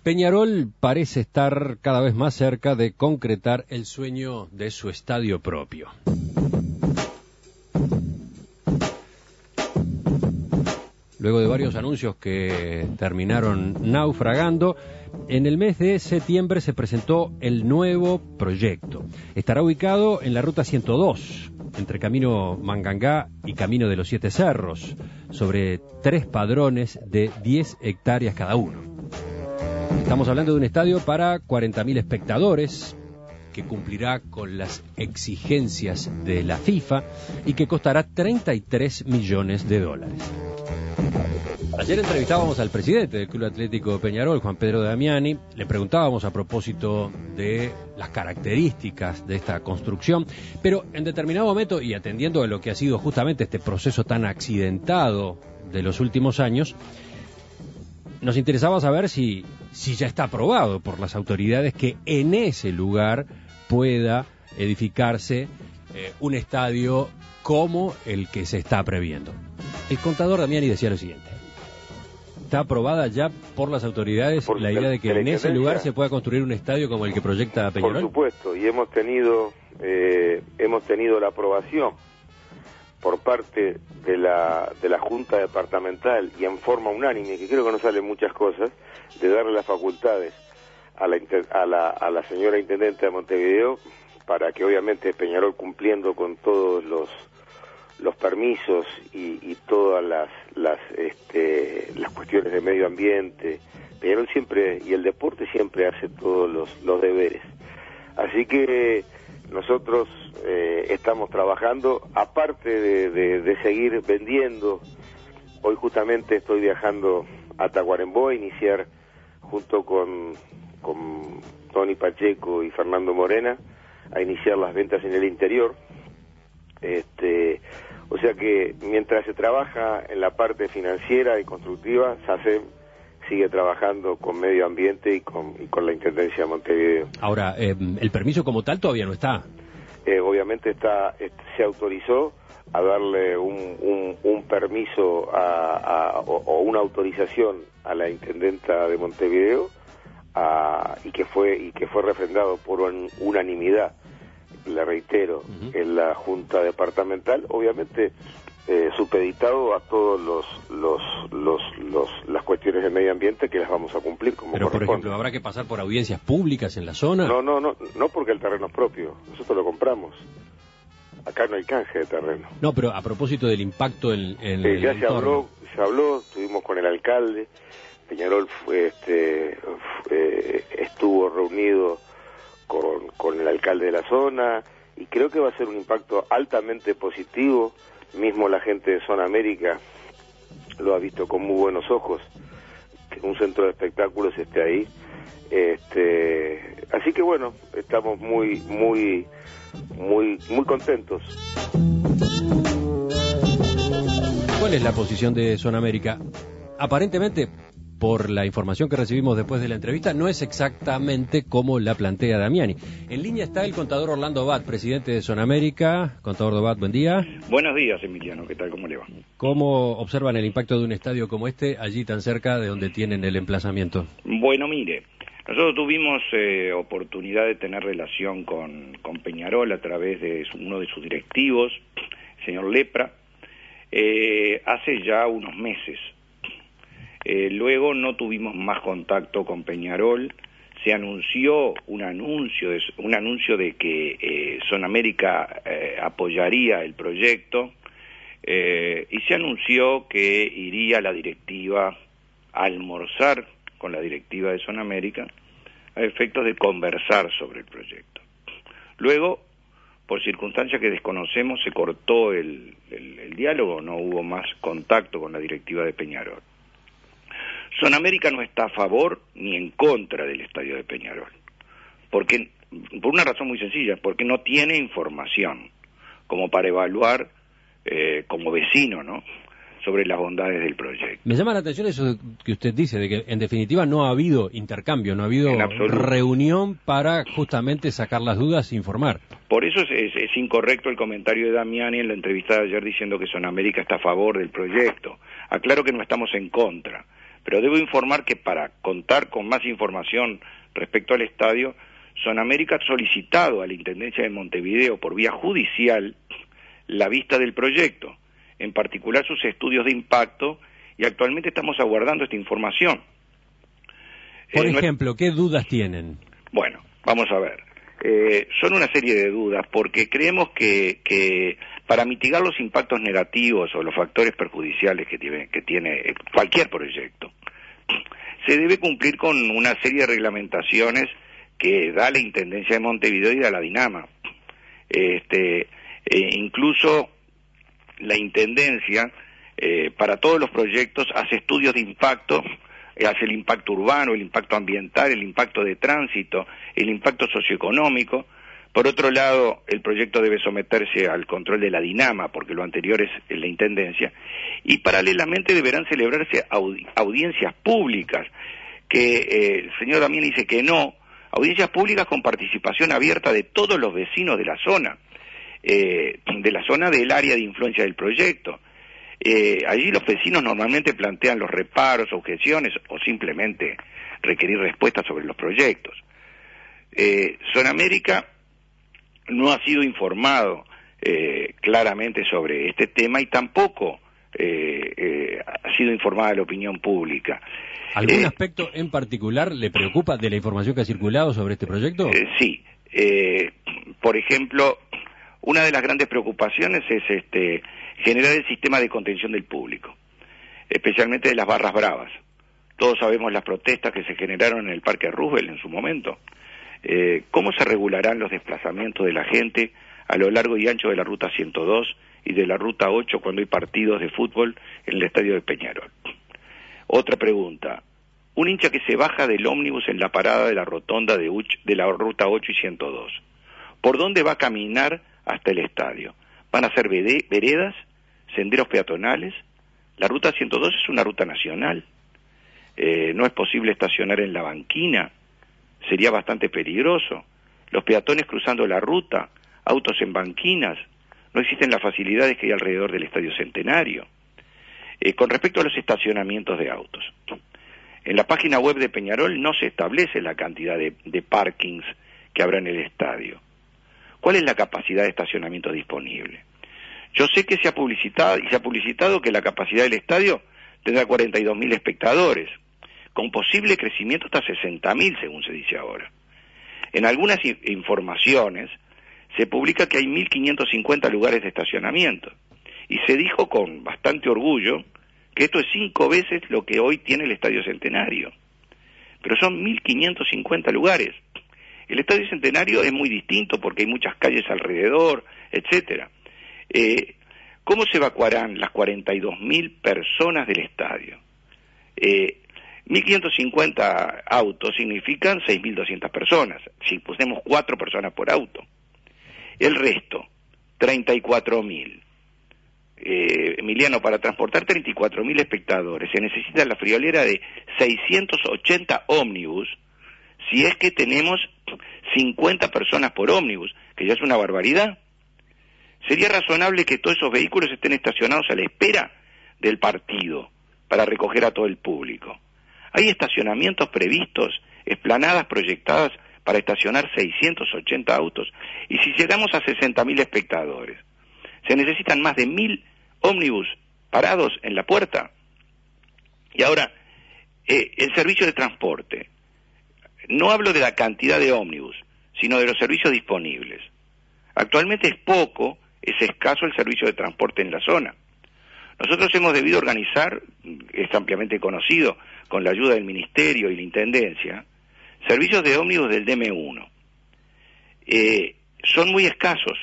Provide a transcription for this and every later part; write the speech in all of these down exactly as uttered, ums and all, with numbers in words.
Peñarol parece estar cada vez más cerca de concretar el sueño de su estadio propio. Luego de varios anuncios que terminaron naufragando, en el mes de septiembre se presentó el nuevo proyecto. Estará ubicado en la ruta ciento dos, entre Camino Mangangá y Camino de los Siete Cerros, sobre tres padrones de diez hectáreas cada uno. Estamos hablando de un estadio para cuarenta mil espectadores, que cumplirá con las exigencias de la FIFA y que costará treinta y tres millones de dólares. Ayer entrevistábamos al presidente del Club Atlético Peñarol, Juan Pedro Damiani. Le preguntábamos a propósito de las características de esta construcción, pero en determinado momento, y atendiendo a lo que ha sido justamente este proceso tan accidentado de los últimos años, nos interesaba saber si, si ya está aprobado por las autoridades que en ese lugar pueda edificarse eh, un estadio como el que se está previendo. El contador Damiani decía lo siguiente: ¿está aprobada ya por las autoridades por la idea de que en ese lugar se pueda construir un estadio como el que proyecta Peñarol? Por supuesto, y hemos tenido eh, hemos tenido la aprobación por parte de la de la Junta Departamental y en forma unánime, que creo que no salen muchas cosas, de darle las facultades a la, a la, a la señora Intendente de Montevideo para que obviamente Peñarol, cumpliendo con todos los los permisos y, y todas las las este, las cuestiones de medio ambiente, Peñarol siempre, y el deporte siempre hace todos los, los deberes. Así que nosotros eh, estamos trabajando, aparte de, de, de seguir vendiendo. Hoy justamente estoy viajando a Tacuarembó a iniciar, junto con, con Tony Pacheco y Fernando Morena, a iniciar las ventas en el interior. Este, o sea que mientras se trabaja en la parte financiera y constructiva, SACEM sigue trabajando con medio ambiente y con, y con la Intendencia de Montevideo. Ahora, eh, el permiso como tal todavía no está. Eh, obviamente está, este, se autorizó a darle un, un, un permiso a, a, o, o una autorización a la Intendenta de Montevideo a, y que fue y que fue refrendado por un, unanimidad, le reitero, uh-huh. en la Junta Departamental, obviamente eh, supeditado a todos los los, los los las cuestiones de medio ambiente que las vamos a cumplir como Pero, corresponde. Por ejemplo, ¿habrá que pasar por audiencias públicas en la zona? No, no, no, no porque el terreno es propio, nosotros lo compramos. Acá no hay canje de terreno. No, pero a propósito del impacto en, en eh, el ya entorno. se habló, se habló, estuvimos con el alcalde, Peñarol fue, este, fue, estuvo reunido con, con el alcalde de la zona, y creo que va a ser un impacto altamente positivo. Mismo la gente de Zona América lo ha visto con muy buenos ojos, que un centro de espectáculos esté ahí. Este, así que bueno, estamos muy, muy, muy, muy contentos. ¿Cuál es la posición de Zona América? Aparentemente, por la información que recibimos después de la entrevista, no es exactamente como la plantea Damiani. En línea está el contador Orlando Bat, presidente de Zona América. Contador Bat, buen día. Buenos días, Emiliano. ¿Qué tal? ¿Cómo le va? ¿Cómo observan el impacto de un estadio como este, allí tan cerca de donde tienen el emplazamiento? Bueno, mire, nosotros tuvimos eh, oportunidad de tener relación con, con Peñarol a través de su, uno de sus directivos, el señor Lepra, eh, hace ya unos meses. Eh, luego no tuvimos más contacto con Peñarol. Se anunció un anuncio de, un anuncio de que eh, Zona América eh, apoyaría el proyecto, eh, y se anunció que iría la directiva a almorzar con la directiva de Zona América a efectos de conversar sobre el proyecto. Luego, por circunstancias que desconocemos, se cortó el, el, el diálogo, no hubo más contacto con la directiva de Peñarol. Zona América no está a favor ni en contra del estadio de Peñarol, porque por una razón muy sencilla, porque no tiene información como para evaluar eh, como vecino, ¿no?, sobre las bondades del proyecto. Me llama la atención eso que usted dice, de que en definitiva no ha habido intercambio, no ha habido reunión para justamente sacar las dudas e informar. Por eso es, es, es incorrecto el comentario de Damiani en la entrevista de ayer diciendo que Zona América está a favor del proyecto. Aclaro que no estamos en contra, Pero debo informar que para contar con más información respecto al estadio, Sonamérica ha solicitado a la Intendencia de Montevideo por vía judicial la vista del proyecto, en particular sus estudios de impacto, y actualmente estamos aguardando esta información. Por eh, ejemplo, ¿qué dudas tienen? Bueno, vamos a ver. Eh, son una serie de dudas porque creemos que, que para mitigar los impactos negativos o los factores perjudiciales que tiene, que tiene cualquier proyecto, se debe cumplir con una serie de reglamentaciones que da la Intendencia de Montevideo y da la DINAMA. Este, eh, incluso la Intendencia, eh, para todos los proyectos, hace estudios de impacto, eh, hace el impacto urbano, el impacto ambiental, el impacto de tránsito, el impacto socioeconómico. Por otro lado, el proyecto debe someterse al control de la DINAMA, porque lo anterior es la Intendencia, y paralelamente deberán celebrarse audi- audiencias públicas, que eh, el señor Damián dice que no, audiencias públicas con participación abierta de todos los vecinos de la zona, eh, de la zona del área de influencia del proyecto. Eh, allí los vecinos normalmente plantean los reparos, objeciones o simplemente requerir respuestas sobre los proyectos. Eh, Sonamérica no ha sido informado eh, claramente sobre este tema y tampoco eh, eh, ha sido informada la opinión pública. ¿Algún eh, aspecto en particular le preocupa de la información que ha circulado sobre este proyecto? Eh, sí. Eh, por ejemplo, una de las grandes preocupaciones es este, generar el sistema de contención del público, especialmente de las barras bravas. Todos sabemos las protestas que se generaron en el Parque Roosevelt en su momento. Eh, ¿Cómo se regularán los desplazamientos de la gente a lo largo y ancho de la Ruta ciento dos y de la Ruta ocho cuando hay partidos de fútbol en el estadio de Peñarol? Otra pregunta. Un hincha que se baja del ómnibus en la parada de la rotonda de, Uch, de la Ruta ocho y ciento dos, ¿por dónde va a caminar hasta el estadio? ¿Van a ser veredas, senderos peatonales? La Ruta ciento dos es una ruta nacional. Eh, no es posible estacionar en la banquina. Sería bastante peligroso. Los peatones cruzando la ruta, autos en banquinas, no existen las facilidades que hay alrededor del Estadio Centenario. Eh, con respecto a los estacionamientos de autos, en la página web de Peñarol no se establece la cantidad de, de parkings que habrá en el estadio. ¿Cuál es la capacidad de estacionamiento disponible? Yo sé que se ha publicitado, y se ha publicitado que la capacidad del estadio tendrá cuarenta y dos mil espectadores, con posible crecimiento hasta sesenta mil, según se dice ahora. En algunas informaciones se publica que hay mil quinientos cincuenta lugares de estacionamiento, y se dijo con bastante orgullo que esto es cinco veces lo que hoy tiene el Estadio Centenario. Pero son mil quinientos cincuenta lugares. El Estadio Centenario es muy distinto porque hay muchas calles alrededor, etcétera. Eh, ¿Cómo se evacuarán las cuarenta y dos mil personas del estadio? Eh, mil quinientos cincuenta autos significan seis mil doscientas personas, si pusemos cuatro personas por auto. El resto, treinta y cuatro mil. Eh, Emiliano, para transportar treinta y cuatro mil espectadores se necesita la friolera de seiscientos ochenta ómnibus, si es que tenemos cincuenta personas por ómnibus, que ya es una barbaridad. Sería razonable que todos esos vehículos estén estacionados a la espera del partido para recoger a todo el público. Hay estacionamientos previstos, esplanadas proyectadas para estacionar seiscientos ochenta autos, y si llegamos a sesenta mil espectadores, se necesitan más de mil ómnibus parados en la puerta. Y ahora, eh, el servicio de transporte. No hablo de la cantidad de ómnibus, sino de los servicios disponibles. Actualmente es poco, es escaso el servicio de transporte en la zona. Nosotros hemos debido organizar, es ampliamente conocido, con la ayuda del Ministerio y la Intendencia, servicios de ómnibus del D M uno. Eh, son muy escasos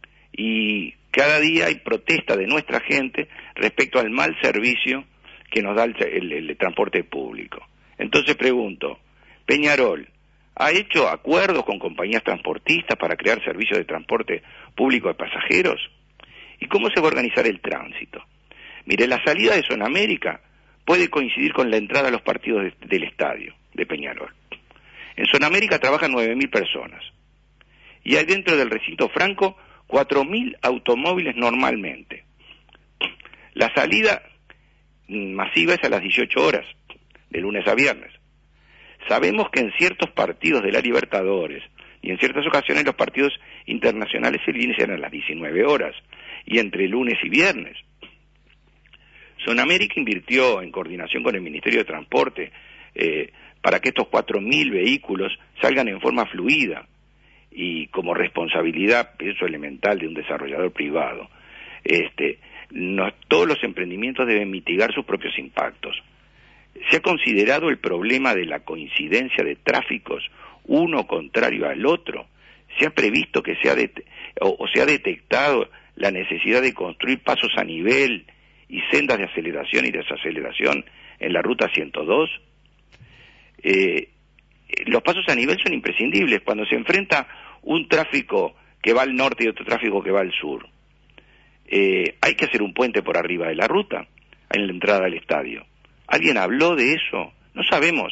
y cada día hay protesta de nuestra gente respecto al mal servicio que nos da el, el, el transporte público. Entonces pregunto, Peñarol, ¿ha hecho acuerdos con compañías transportistas para crear servicios de transporte público de pasajeros? ¿Y cómo se va a organizar el tránsito? Mire, la salida de Sonamérica puede coincidir con la entrada a los partidos de, del estadio de Peñarol. En Sonamérica trabajan nueve mil personas y hay dentro del recinto franco cuatro mil automóviles normalmente. La salida masiva es a las dieciocho horas. de lunes a viernes. Sabemos que en ciertos partidos de la Libertadores y en ciertas ocasiones los partidos internacionales se inician a las diecinueve horas y entre lunes y viernes. Sonamérica invirtió en coordinación con el Ministerio de Transporte eh, para que estos cuatro mil vehículos salgan en forma fluida y como responsabilidad, eso elemental de un desarrollador privado. Este, no, todos los emprendimientos deben mitigar sus propios impactos. Se ha considerado el problema de la coincidencia de tráficos uno contrario al otro. Se ha previsto que se ha det- o, o se ha detectado la necesidad de construir pasos a nivel y sendas de aceleración y desaceleración en la ruta ciento dos. Eh, los pasos a nivel son imprescindibles cuando se enfrenta un tráfico que va al norte y otro tráfico que va al sur. Eh, hay que hacer un puente por arriba de la ruta en la entrada al estadio. ¿Alguien habló de eso? No sabemos.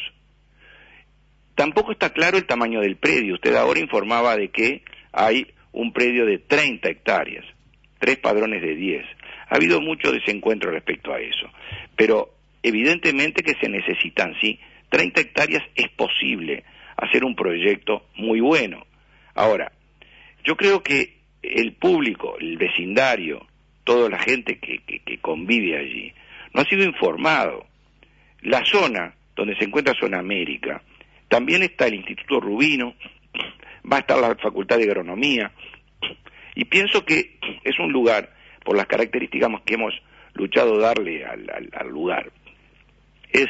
Tampoco está claro el tamaño del predio. Usted ahora informaba de que hay un predio de treinta hectáreas, tres padrones de diez. Ha habido mucho desencuentro respecto a eso, pero evidentemente que se necesitan, sí, treinta hectáreas es posible hacer un proyecto muy bueno. Ahora, yo creo que el público, el vecindario, toda la gente que, que, que convive allí, no ha sido informado. La zona donde se encuentra Sonamérica, también está el Instituto Rubino, va a estar la Facultad de Agronomía, y pienso que es un lugar, por las características que hemos luchado darle al, al, al lugar, es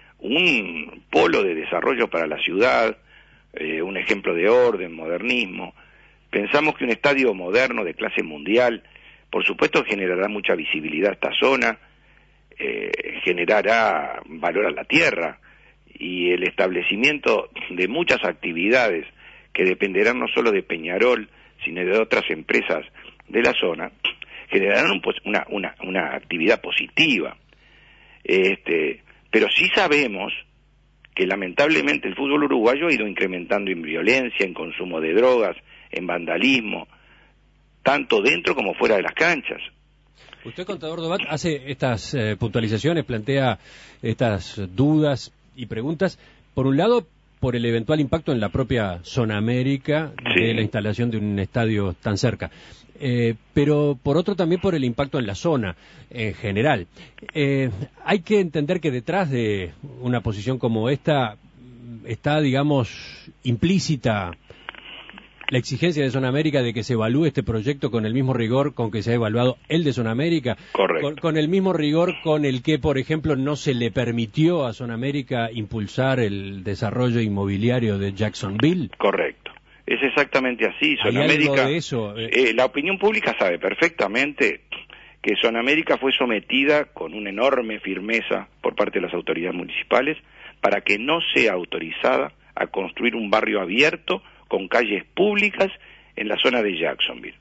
un polo de desarrollo para la ciudad, eh, un ejemplo de orden, modernismo. Pensamos que un estadio moderno de clase mundial, por supuesto, generará mucha visibilidad a esta zona, eh, generará valor a la tierra, y el establecimiento de muchas actividades que dependerán no solo de Peñarol, sino de otras empresas de la zona, generarán un, una, una, una actividad positiva. Este, pero sí sabemos que lamentablemente el fútbol uruguayo ha ido incrementando en violencia, en consumo de drogas, en vandalismo, tanto dentro como fuera de las canchas. Usted, contador Dobat, hace estas eh, puntualizaciones, plantea estas dudas y preguntas, por un lado, por el eventual impacto en la propia Sonamérica Sí. de la instalación de un estadio tan cerca, eh, pero por otro también por el impacto en la zona en general. Eh, hay que entender que detrás de una posición como esta está, digamos, implícita la exigencia de Sonamérica de que se evalúe este proyecto con el mismo rigor con que se ha evaluado el de Sonamérica. Correcto. Con, con el mismo rigor con el que, por ejemplo, no se le permitió a Sonamérica impulsar el desarrollo inmobiliario de Jacksonville. Correcto. Es exactamente así. ¿Hay Sonamérica, algo de eso? Eh, la opinión pública sabe perfectamente que Sonamérica fue sometida con una enorme firmeza por parte de las autoridades municipales para que no sea autorizada a construir un barrio abierto con calles públicas en la zona de Jacksonville.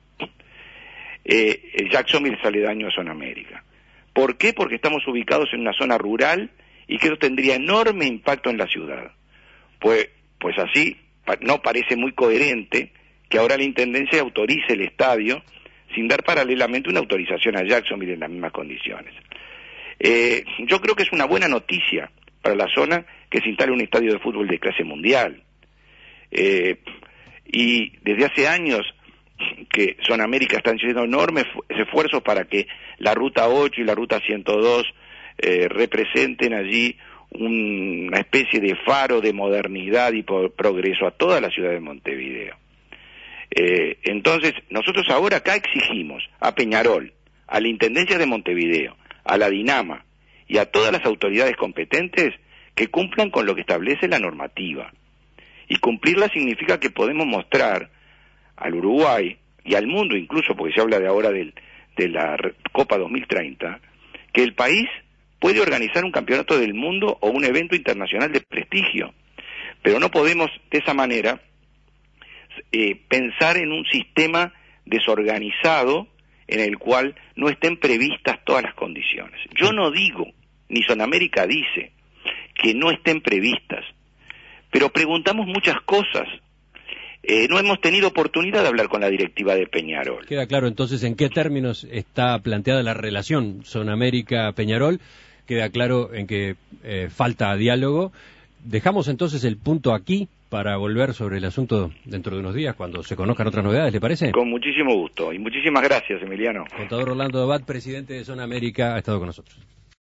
Eh, Jacksonville es aledaño a Sonamérica. ¿Por qué? Porque estamos ubicados en una zona rural y que eso tendría enorme impacto en la ciudad. Pues, pues así no parece muy coherente que ahora la Intendencia autorice el estadio sin dar paralelamente una autorización a Jacksonville en las mismas condiciones. Eh, yo creo que es una buena noticia para la zona que se instale un estadio de fútbol de clase mundial. Eh, y desde hace años que Sonamérica están haciendo enormes esfuerzos para que la Ruta ocho y la Ruta ciento dos eh, representen allí un, una especie de faro de modernidad y por progreso a toda la ciudad de Montevideo. Eh, entonces, nosotros ahora acá exigimos a Peñarol, a la Intendencia de Montevideo, a la Dinama y a todas las autoridades competentes que cumplan con lo que establece la normativa. Y cumplirla significa que podemos mostrar al Uruguay y al mundo incluso, porque se habla de ahora del, de la Copa dos mil treinta, que el país puede organizar un campeonato del mundo o un evento internacional de prestigio. Pero no podemos de esa manera eh, pensar en un sistema desorganizado en el cual no estén previstas todas las condiciones. Yo no digo, ni Sonamérica dice, que no estén previstas, pero preguntamos muchas cosas. Eh, no hemos tenido oportunidad de hablar con la directiva de Peñarol. Queda claro entonces en qué términos está planteada la relación Sonamérica-Peñarol, queda claro en que eh, falta diálogo. Dejamos entonces el punto aquí para volver sobre el asunto dentro de unos días, cuando se conozcan otras novedades, ¿le parece? Con muchísimo gusto y muchísimas gracias, Emiliano. Contador Orlando Abad, presidente de Zona América, ha estado con nosotros.